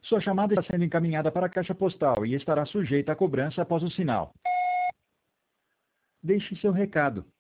Sua chamada está sendo encaminhada para a caixa postal e estará sujeita a cobrança após o sinal. Deixe seu recado.